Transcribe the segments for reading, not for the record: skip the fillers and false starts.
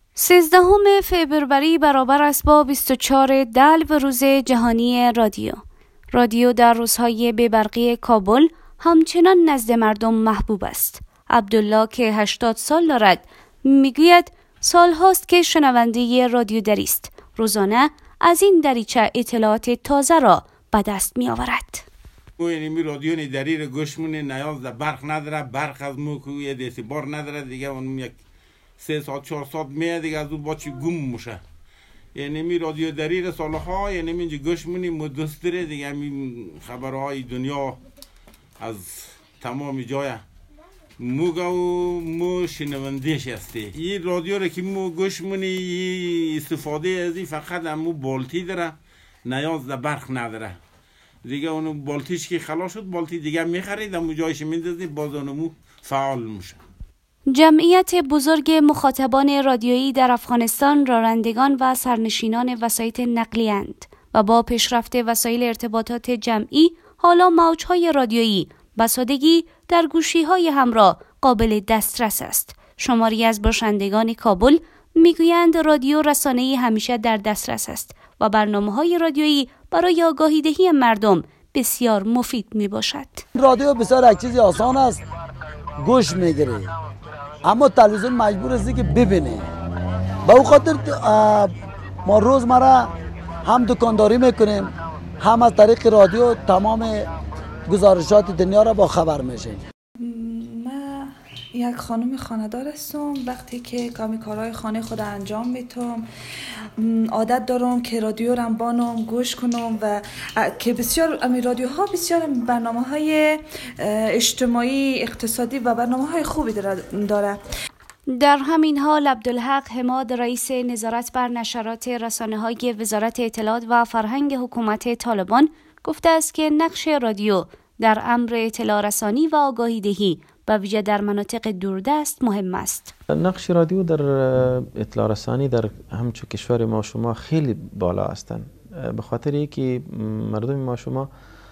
13 فبروری برابر است با 24 دلو روز جهانی رادیو. رادیو در روزهای بی‌برقی کابل همچنان نزد مردم محبوب است. عبدالله که 80 سال دارد میگوید سال هاست که شنونده رادیو دری است. روزانه از این دریچه اطلاعات تازه را به دست می آورد. این رادیو دری را گوش مونه، نیاز در برق نداره، برق از موکوی دیسی بار نداره دیگه، اون یک 3 ساعت 4 ساعت میاد دیگه از اون باچی گم میشه. یعنی می رادیو دری را سالها یعنی اینجا گوش مونی مدستره دیگه، می خبرهای دنیا از تمام جای موگا و مو شنوندهش هستی. این رادیو را که مو گوش مونی استفاده از این فقط امو بالتی داره، نیاز در برق نداره دیگه. اون بالتیش که خلاص شد بالتی دیگه میخرید امو جایش میندازی باز اونمو فعال میشه. جمعیت بزرگ مخاطبان رادیویی در افغانستان رانندگان و سرنشینان وسایط نقلیه اند و با پیشرفت وسایل ارتباطات جمعی حالا موجهای رادیویی به سادگی در گوشی‌های همراه قابل دسترس است. شماری از باشندگان کابل میگویند رادیو رسانه‌ای همیشه در دسترس است و برنامه‌های رادیویی برای آگاهی‌دهی مردم بسیار مفید میباشد. رادیو بسیار یک چیز آسان است، گوش میگیره، اما تلویزیون مجبور است که ببینه. به او خاطر ما روزمره هم دکانداری میکنیم، هم از طریق رادیو تمام گزارشات دنیا را با خبر میشیم. من یک خانم خانه‌دار هستم. وقتی که کارهای خانه خود انجام میتم عادت دارم که رادیو را بانم گوش کنم و که بسیار رادیوها بسیار برنامه‌های اجتماعی، اقتصادی و برنامه‌های خوبی داره. در همین حال عبدالحق حماد رئیس نظارت بر نشرات رسانه‌های وزارت اطلاعات و فرهنگ حکومت طالبان گفته است که نقش رادیو در امر اطلاع رسانی و آگاهی دهی به ویژه در مناطق دوردست مهم است. نقش رادیو در اطلاع رسانی در همچون کشور ما شما خیلی بالا هستند، به خاطر اینکه مردم ما شما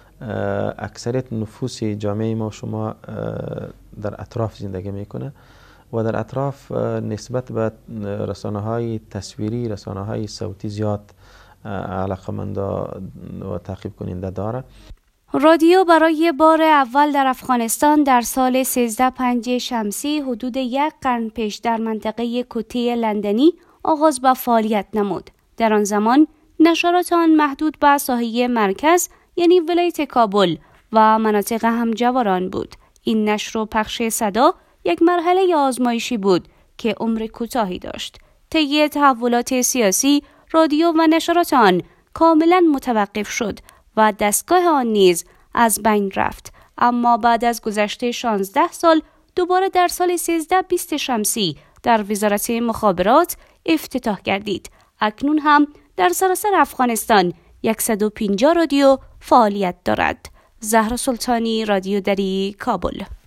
اکثریت نفوس جامعه ما شما در اطراف زندگی میکنه و در اطراف نسبت به رسانه‌های تصویری، رسانه‌های صوتی زیاد علاقه‌مند و تعقیب کننده داره. رادیو برای بار اول در افغانستان در سال 1305 شمسی حدود 1 قرن پیش در منطقه کوتی لندنی آغاز به فعالیت نمود. در آن زمان نشرات آن محدود به ساحه مرکز یعنی ولایت کابل و مناطق همجواران بود. این نشر و پخش صدا یک مرحله آزمایشی بود که عمر کوتاهی داشت. طی تحولات سیاسی رادیو و نشرات آن کاملا متوقف شد و دستگاه آن نیز از بین رفت، اما بعد از گذشت 16 سال دوباره در سال 1320 شمسی در وزارت مخابرات افتتاح گردید. اکنون هم در سراسر افغانستان 150 رادیو فعالیت دارد. زهرا سلطانی، رادیو دری، کابل.